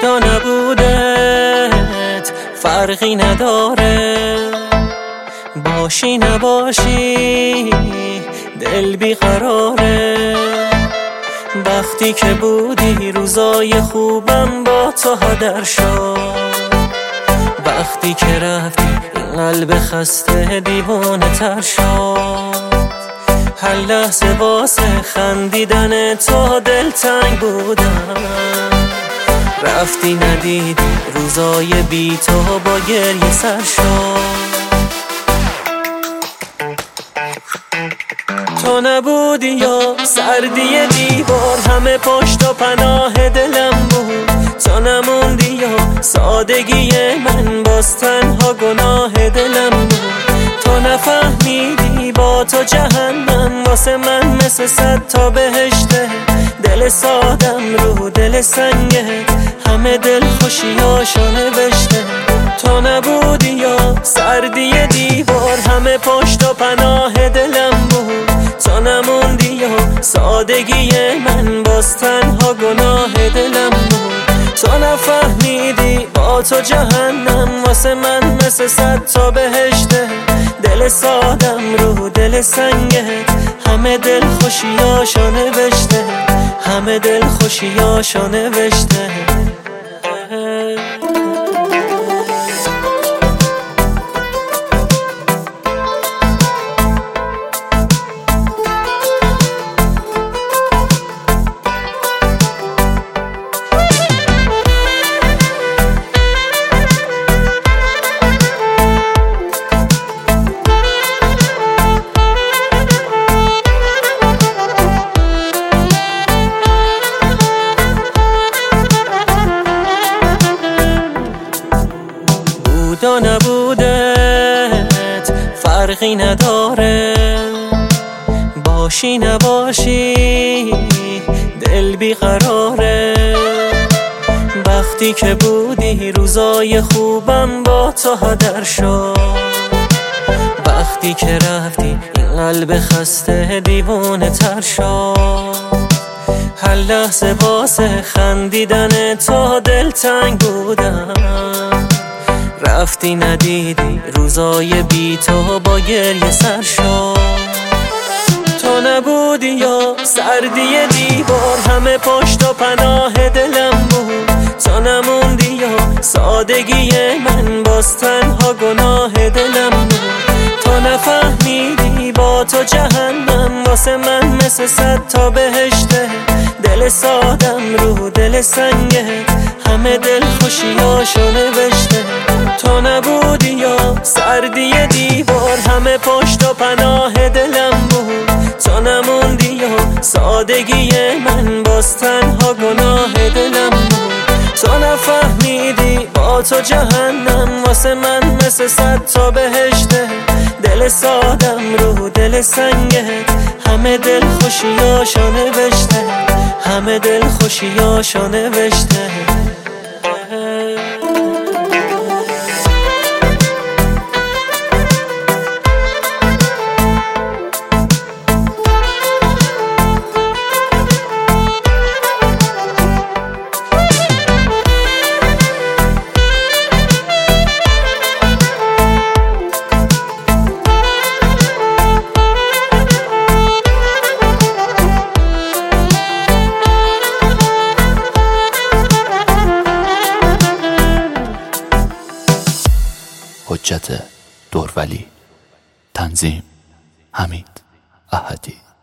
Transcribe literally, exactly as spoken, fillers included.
و نبودت فرقی نداره، باشی نباشی دل بیقراره. وقتی که بودی روزای خوبم با تو هدر شد، وقتی که رفتی این قلب خسته دیوانه تر شد. هر لحظه واسه خندیدن تو دلتنگ بودم، رفتی ندیدی روزای بی تو با گریه سر شد. تو نبودی یا سردی دیوار، همه پشت و پناه دلم بود. تو نموندی یا سادگی من، باز تنها گناه دلم بود. تو نفهمیدی با تو جهنم واسه من مثل صد تا بهشته. دل سادم رو دل سنگت همه دل خوشیاشو نوشته. تو نبودی یا سردی دیوار، همه پشت و پناه دلم بود. تو نموندی یا سادگی من، باز تنها گناه دلم بود. تو نفهمیدی با تو جهنم واسه من مثل صد تا بهشته. دل سادم رو دل سنگت همه دل خوشیاشو نوشته، همه دل خوشیاشو نوشته. و نبودت فرقی نداره، باشی نباشی دل بیقراره. وقتی که بودی روزای خوبم با تو هدر شد، وقتی که رفتی این قلب خسته دیوانه تر شد. هر لحظه واسه خندیدن تو دلتنگ بودم، رفتی ندیدی روزای بی تو با گریه سر شد. تو نبودی یا سردی دیوار، همه پشت و پناه دلم بود. تو نموندی یا سادگی من، باز تنها گناه دلم بود. تو نفهمیدی با تو جهنم واسه من مثل صد تا بهشته. دل سادم رو دل سنگت همه دل خوشیاشو نوشته. تو نبودی یا سردی دیوار، همه پشت و پناه دلم بود. تو نموندی یا سادگی من، باز تنها گناه دلم بود. تو نفهمیدی با تو جهنم واسه من مثل صد تا بهشته. دل سادم رو دل سنگت همه دل خوشیاشو نوشته، همه دل خوشیاشو نوشته. حجت دورولی. تنظیم حمید احدی.